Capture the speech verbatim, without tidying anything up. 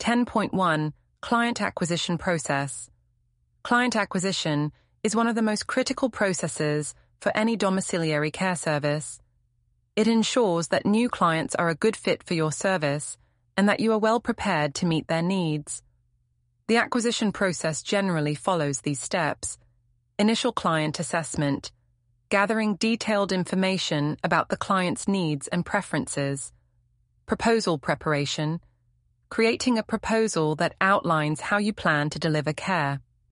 ten point one, Client Acquisition Process. Client acquisition is one of the most critical processes for any domiciliary care service. It ensures that new clients are a good fit for your service and that you are well prepared to meet their needs. The acquisition process generally follows these steps: initial client assessment, gathering detailed information about the client's needs and preferences; proposal preparation, creating a proposal that outlines how you plan to deliver care;